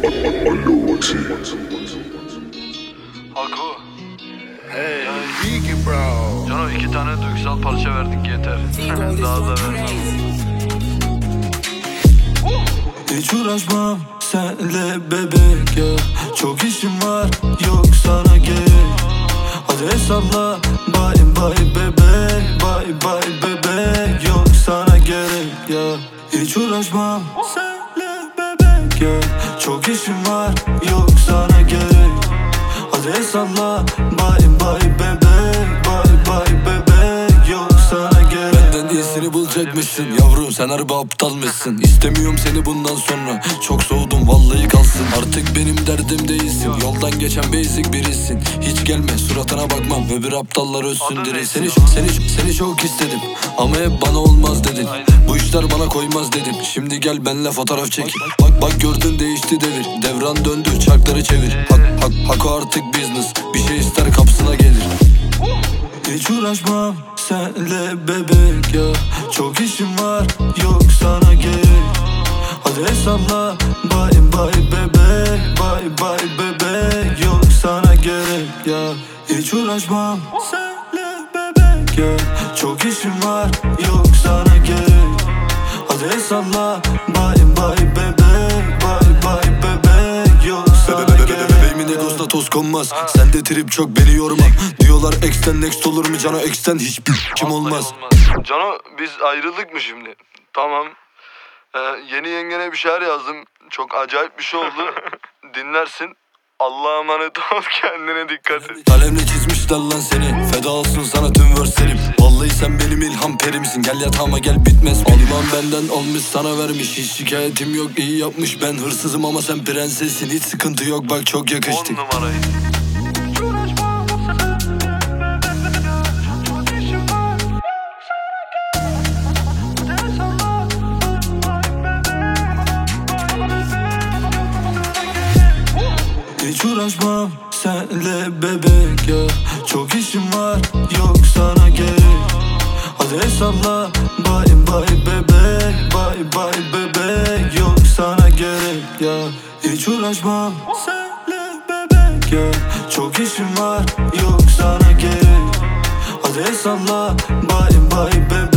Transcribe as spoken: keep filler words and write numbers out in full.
Haku. Hey, Biggie bro. Cano iki tane duygusal parça verdik yeter. Daha da ver. Hiç uğraşmam senle bebek ya. Çok işim var, yok sana gerek. Hadi hesapla, bye bye bebek, bye bye bebek, yok sana gerek ya. Hiç uğraşmam senle bebek ya. Çok işim var, yok sana gerek. Hadi hesapla, bye bye bebek, bye bye bebek, yok sana gerek. Benden iyisini bulacakmışsın yavrum, sen harbi aptalmışsın. İstemiyorum seni bundan sonra, çok soğudum vallahi kalsın. Artık benim derdim değilsin, yoldan geçen basic birisin. Hiç gelme suratına bakmam, öbür aptallar ölsün diri. Seni, seni, seni çok istedim ama hep bana olmaz dedin. Bu işler bana koymaz dedim, şimdi gel benle fotoğraf çek. Bak bak gördün değişti devir, devran döndü çarkları çevir. Hak, hak, hak artık business, bir şey ister kapsına gelir. Hiç uğraşmam senle bebek ya. Çok işim var, yok sana gerek. Hadi hesapla, bye bye bebek, bye bye bebek, yok sana gerek ya. Hiç uğraşmam senle bebek ya. Çok işim var, yok sana gerek. Hadi hesapla, bye bye bebek, bye bye bebek, yok sana gerek. Bebeğimin egosuna toz konmaz, sende trip çok beni yorma. Diyorlar ex'ten next olur mu Cano, ex'ten hiçbir kim olmaz. Cano biz ayrıldık mı şimdi? Tamam. Ee, yeni yengene bir şeyler yazdım. Çok acayip bir şey oldu. Dinlersin. Allah'a emanet ol, kendine dikkat et. Kalemle çizmişler lan seni, feda olsun sana tüm verselim. Vallahi sen benim ilham perimsin, gel yatağıma gel bitmez. Allah'ım benden almış sana vermiş, hiç şikayetim yok, iyi yapmış. Ben hırsızım ama sen prensessin, hiç sıkıntı yok bak çok yakıştık. On numarayı. Hiç uğraşmam senle bebek ya. Çok işim var, yok sana gerek. Hadi hesapla, bye bye bebek, bye bye bebek, yok sana gerek ya. Hiç uğraşmam senle bebek ya. Çok işim var, yok sana gerek. Hadi hesapla, bye bye bebek.